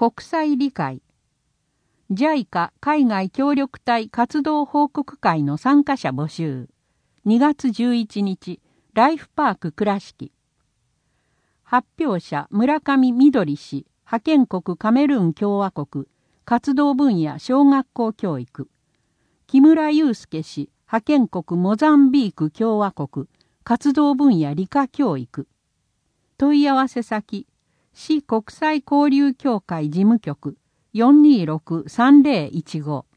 国際理解 JICA 海外協力隊活動報告会の参加者募集2月11日ライフパーク倉敷発表者村上みどり氏派遣国カメルーン共和国活動分野小学校教育木村祐介氏派遣国モザンビーク共和国活動分野理科教育問い合わせ先市国際交流協会事務局426-3015